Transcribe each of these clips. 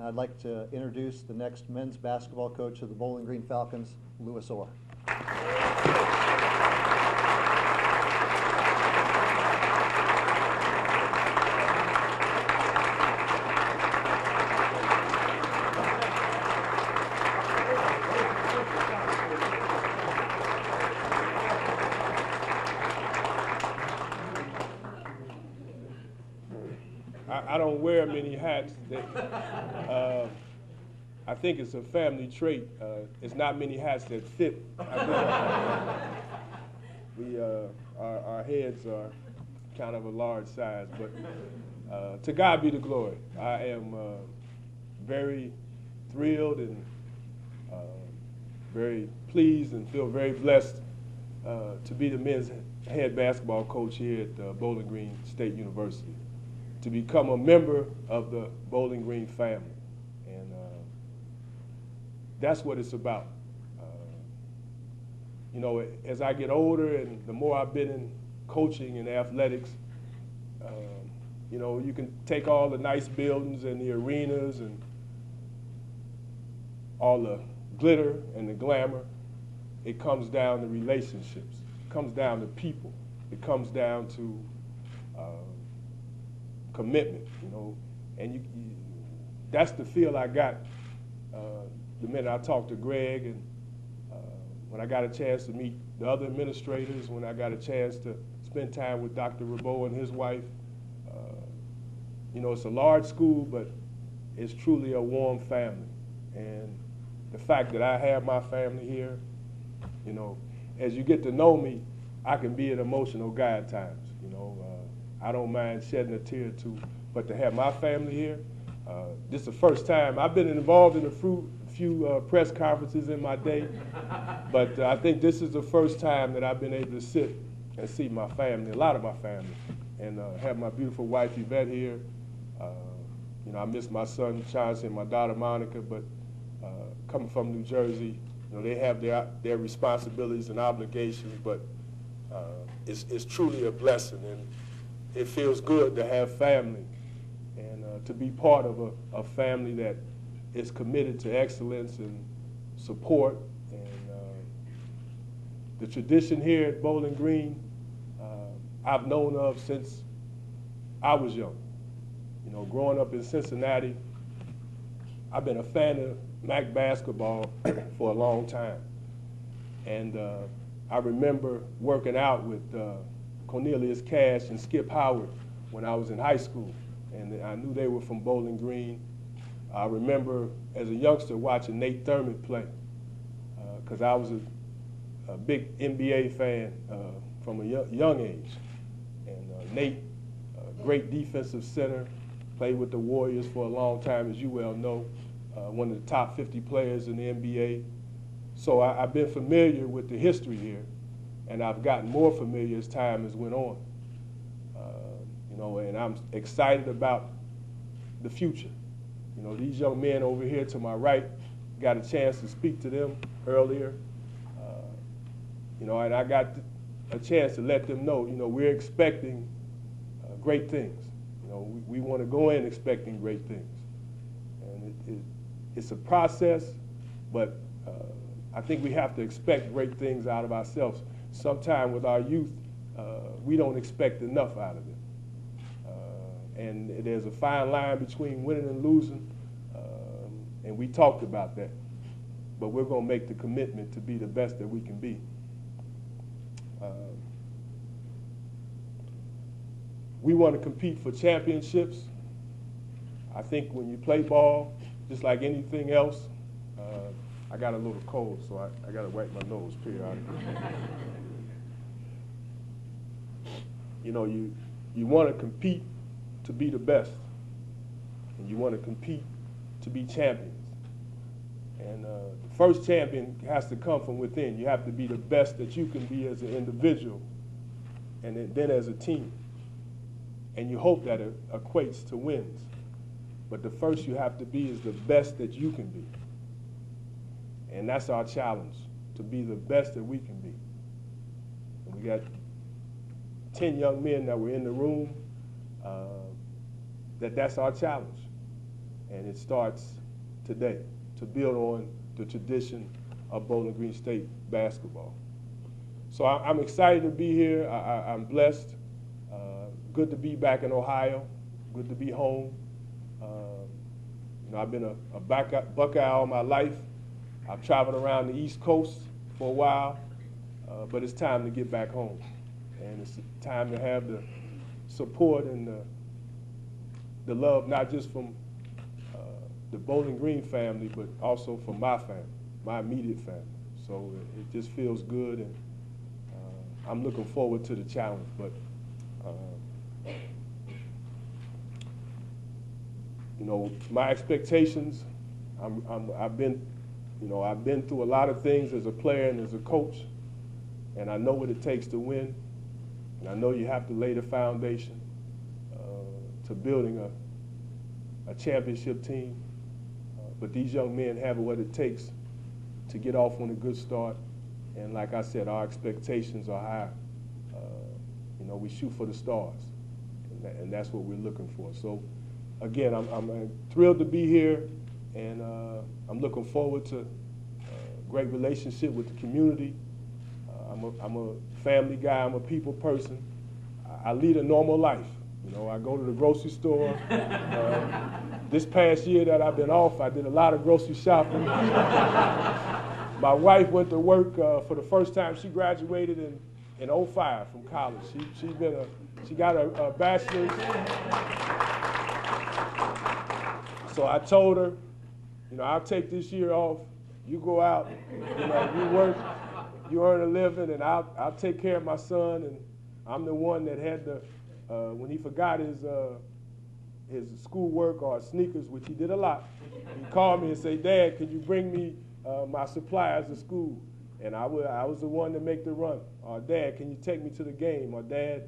And I'd like to introduce the next men's basketball coach of the Bowling Green Falcons, Louis Orr. I don't wear many hats. I think it's a family trait. It's not many hats that fit. Our heads are kind of a large size, but to God be the glory. I am very thrilled and very pleased and feel very blessed to be the men's head basketball coach here at Bowling Green State University, to become a member of the Bowling Green family. And that's what it's about. You know, as I get older and the more I've been in coaching and athletics, you know, you can take all the nice buildings and the arenas and all the glitter and the glamour. It comes down to relationships. It comes down to people. It comes down to commitment, you know, and that's the feel I got the minute I talked to Greg, and when I got a chance to meet the other administrators, when I got a chance to spend time with Dr. Rabeau and his wife. You know, it's a large school, but it's truly a warm family. And the fact that I have my family here, you know, as you get to know me, I can be an emotional guy at times, you know. I don't mind shedding a tear or two, but to have my family here, this is the first time. I've been involved in a few press conferences in my day, but I think this is the first time that I've been able to sit and see my family, a lot of my family, and have my beautiful wife Yvette here. You know, I miss my son Chauncey and my daughter Monica, but coming from New Jersey, you know, they have their responsibilities and obligations, but it's truly a blessing, and it feels good to have family and to be part of a family that is committed to excellence and support. And the tradition here at Bowling Green, I've known of since I was young. You know, growing up in Cincinnati, I've been a fan of MAC basketball for a long time. And I remember working out with Cornelius Cash and Skip Howard when I was in high school, and I knew they were from Bowling Green. I remember as a youngster watching Nate Thurmond play, because I was a big NBA fan from a young age. And Nate, great defensive center, played with the Warriors for a long time, as you well know, one of the top 50 players in the NBA. So I've been familiar with the history here, and I've gotten more familiar as time has went on. You know, and I'm excited about the future. You know, these young men over here to my right, got a chance to speak to them earlier. You know, and I got a chance to let them know, you know, we're expecting great things. You know, we want to go in expecting great things. And it's a process, but I think we have to expect great things out of ourselves. Sometimes with our youth, we don't expect enough out of them. And there's a fine line between winning and losing, and we talked about that. But we're going to make the commitment to be the best that we can be. We want to compete for championships. I think when you play ball, just like anything else, I got a little cold, so I got to wipe my nose periodically. You know, you want to compete to be the best, and you want to compete to be champions. And the first champion has to come from within. You have to be the best that you can be as an individual, and then as a team. And you hope that it equates to wins. But the first you have to be is the best that you can be. And that's our challenge, to be the best that we can be. And we got 10 young men that were in the room. That's our challenge. and it starts today to build on the tradition of Bowling Green State basketball. So I'm excited to be here. I'm blessed. Good to be back in Ohio. Good to be home. I've been a Buckeye all my life. I've traveled around the East Coast for a while, but it's time to get back home. And it's time to have the support and the love, not just from the Bowling Green family, but also from my family, my immediate family. So it just feels good, and I'm looking forward to the challenge. But my expectations, I've been through a lot of things as a player and as a coach, and I know what it takes to win, and I know you have to lay the foundation to building a championship team. But these young men have what it takes to get off on a good start, and like I said, our expectations are high. We shoot for the stars, and that's what we're looking for. So, again, I'm thrilled to be here, and I'm looking forward to a great relationship with the community. I'm a family guy. I'm a people person. I lead a normal life. I go to the grocery store. This past year that I've been off, I did a lot of grocery shopping. My wife went to work for the first time. She graduated in 2005 from college. She got a bachelor's. So I told her, I'll take this year off. You go out, you work, you earn a living, and I'll take care of my son. And I'm the one that had when he forgot his schoolwork or sneakers, which he did a lot, he called me and said, "Dad, can you bring me my supplies to school?" And I was the one to make the run. Or, "Dad, can you take me to the game?" Or, "Dad,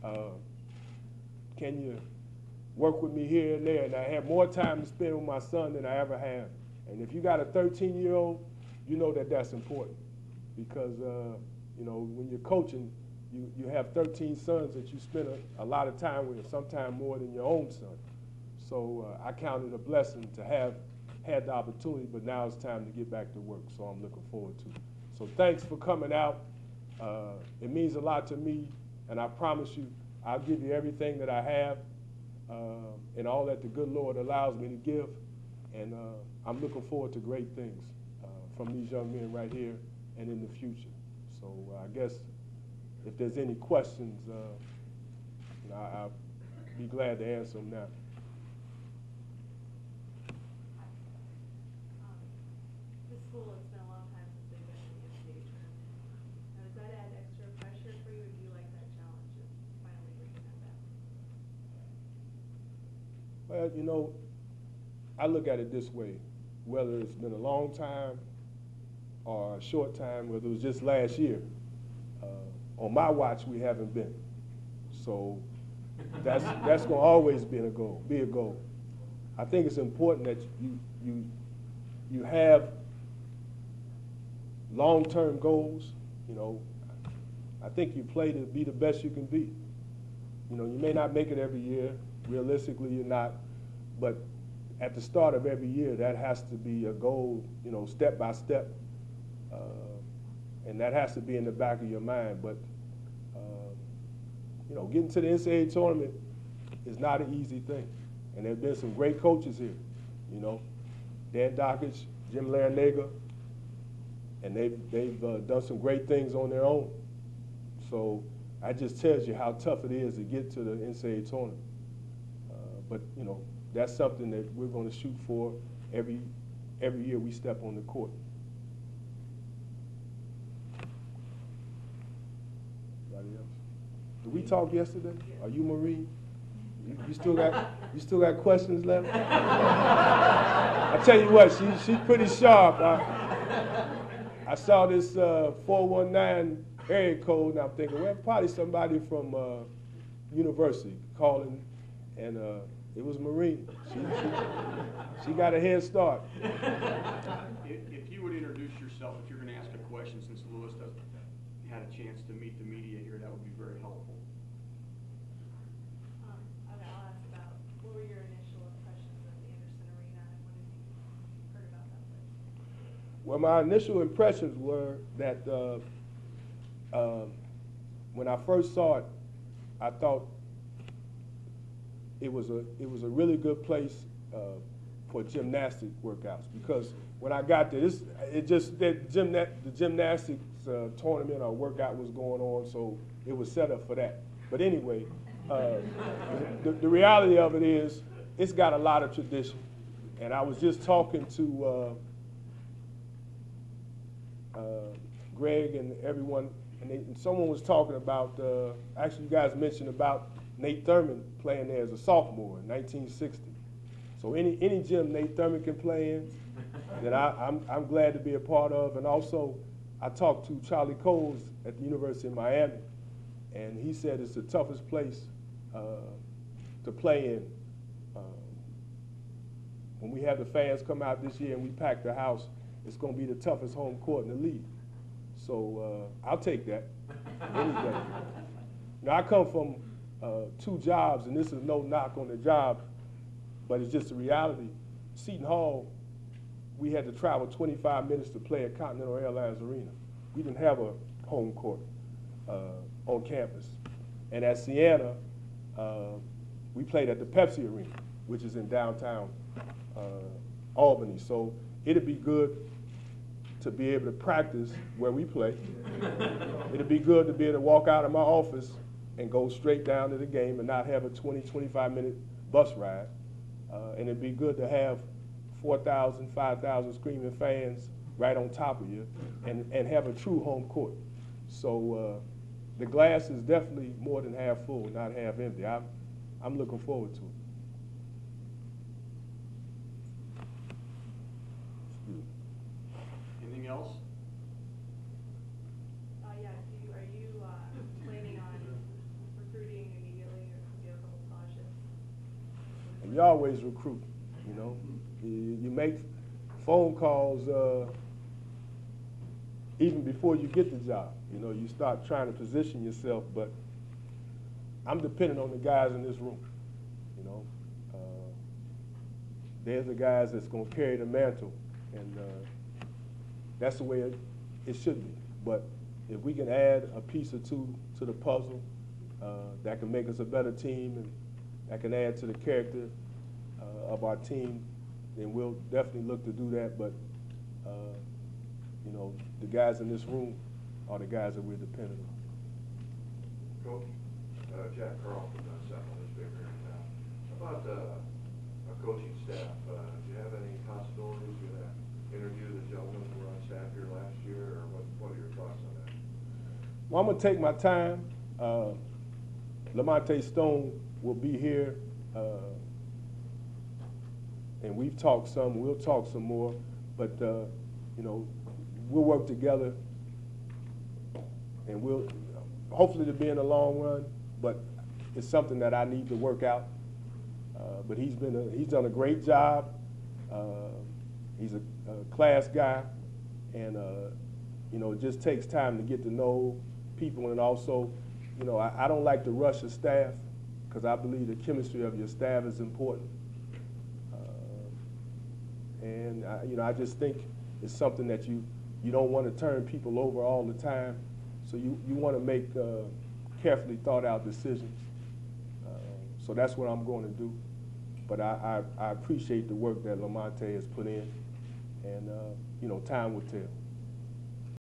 can you work with me here and there?" And I had more time to spend with my son than I ever have. And if you got a 13-year-old, you know that that's important, because when you're coaching, you have 13 sons that you spend a lot of time with, sometimes more than your own son. So I count it a blessing to have had the opportunity, but now it's time to get back to work, so I'm looking forward to it. So thanks for coming out. It means a lot to me, and I promise you I'll give you everything that I have and all that the good Lord allows me to give. And I'm looking forward to great things from these young men right here and in the future. So I guess if there's any questions, I'll be glad to answer them now. This school, it's been a long time since they've been in the NCAA tournament. Now, does that add extra pressure for you, or do you like that challenge of finally bringing that back? Well, I look at it this way: whether it's been a long time or a short time, whether it was just last year, on my watch we haven't been. So that's going to always be a goal. I think it's important that you have long-term goals. I think you play to be the best you can be. You may not make it every year. Realistically, you're not. But at the start of every year, that has to be a goal, step by step. And that has to be in the back of your mind. But, getting to the NCAA tournament is not an easy thing. And there have been some great coaches here, Dan Dockage, Jim Larranaga, and they've done some great things on their own. So that just tells you how tough it is to get to the NCAA tournament. But, that's something that we're going to shoot for every year we step on the court. Anybody else? Did we talk yesterday? Are you Marie? You still got questions left? I tell you what, she's pretty sharp. I saw this 419 area code, and I'm thinking, well, probably somebody from university calling, and it was Marie. She got a head start. If you would introduce yourself, if you're going to ask a question, since Lewis hasn't had a chance to meet the media here, that would be very helpful. Okay, I'll ask about, what were your initial impressions of Anderson Arena? Well, my initial impressions were that when I first saw it, I thought it was a really good place for gymnastic workouts, because when I got there, the gymnastics tournament or workout was going on, so it was set up for that. But anyway, the reality of it is it's got a lot of tradition, and I was just talking to Greg and everyone, and someone was talking about, actually you guys mentioned about Nate Thurman playing there as a sophomore in 1960. So any gym Nate Thurman can play in, that I'm glad to be a part of. And also, I talked to Charlie Coles at the University of Miami, and he said it's the toughest place to play in. When we have the fans come out this year and we pack the house, it's going to be the toughest home court in the league. So I'll take that any day. Now, I come from 2 jobs, and this is no knock on the job, but it's just a reality. Seton Hall, we had to travel 25 minutes to play at Continental Airlines Arena. We didn't have a home court on campus. And at Siena, we played at the Pepsi Arena, which is in downtown Albany. So it'd be good to be able to practice where we play. It'd be good to be able to walk out of my office and go straight down to the game and not have a 20, 25-minute bus ride. And it'd be good to have 4,000, 5,000 screaming fans right on top of you and have a true home court. So the glass is definitely more than half full, not half empty. I'm looking forward to it. Anything else? Yeah, are you planning on recruiting immediately, or do you have a couple scholarships? And you always recruit, you know. You make phone calls even before you get the job. You know, you start trying to position yourself, but I'm dependent on the guys in this room, you know. They're the guys that's going to carry the mantle, and that's the way it should be. But if we can add a piece or two to the puzzle that can make us a better team and that can add to the character of our team, then we'll definitely look to do that. But, you know, the guys in this room are the guys that we're dependent on. Coach, Jack Carl from the Sentinel newspaper here in town. About our coaching staff, do you have any possibilities? You going to interview the gentlemen who were on staff here last year, or what are your thoughts on that? Well, I'm going to take my time. Lamonte Stone will be here, and we've talked some. We'll talk some more, but you know, we'll work together, and we'll hopefully to be in the long run. But it's something that I need to work out. But he's done a great job. He's a class guy, and you know, it just takes time to get to know people, and also, you know, I don't like to rush a staff, because I believe the chemistry of your staff is important. And you know, I just think it's something that you don't want to turn people over all the time. So you want to make carefully thought out decisions. So that's what I'm going to do. But I appreciate the work that Lamonte has put in, and you know, time will tell.